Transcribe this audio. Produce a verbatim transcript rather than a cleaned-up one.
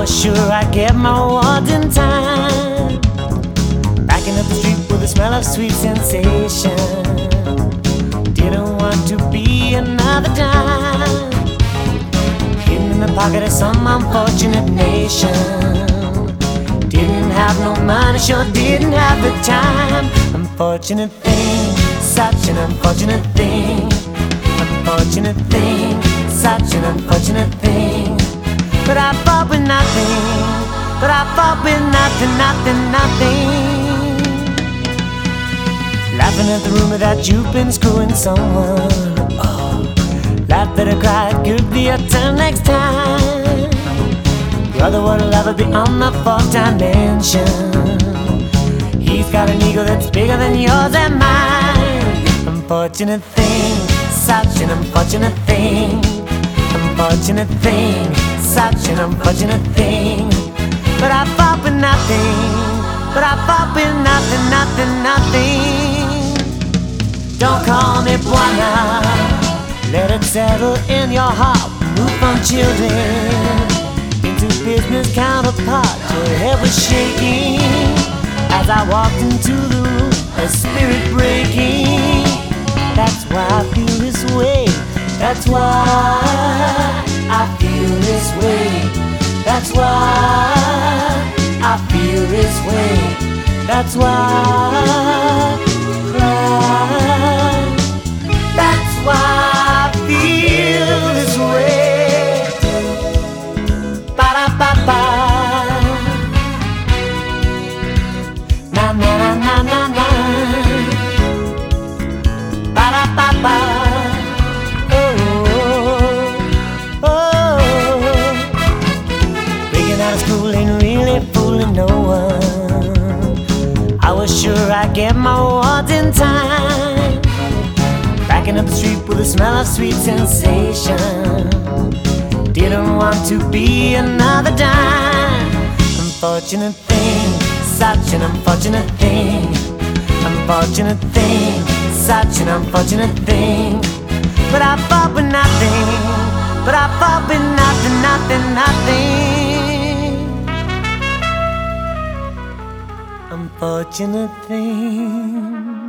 was sure I'd get my rewards in time. Backing up the street with the smell of sweet sensation. Didn't want to be another dime hidden in the pocket of some unfortunate nation. Didn't have no money, sure didn't have the time. Unfortunate thing, such an unfortunate thing. Unfortunate thing, such an unfortunate thing. But I fought with nothing, but I fought with nothing, nothing, nothing. Laughing at the rumor that you've been screwing someone. Oh, laughed that I cried, could be your turn next time. Brother, what'll ever be on the fourth dimension? He's got an ego that's bigger than yours and mine. Unfortunate thing, such an unfortunate thing. Unfortunate thing, such an unfortunate thing. But I fought with nothing, but I fought with nothing, nothing, nothing. Don't call me Buana, let it settle in your heart. Move from children into business counterpart. Your head was shaking as I walked into the room, a spirit breaking. That's why I feel this way. That's why I feel this way. That's why I feel this way. That's why I cry. That's why I feel this way. Ba-da-ba-ba. Na na na na na. Ba-da-ba-ba. Out of school ain't really fooling no one. I was sure I'd get my rewards in time. Backing up the street with the smell of sweet sensation. Didn't want to be another dime. Unfortunate thing, such an unfortunate thing. Unfortunate thing, such an unfortunate thing. But I fought with nothing, but I fought with nothing, nothing, nothing. Unfortunate thing.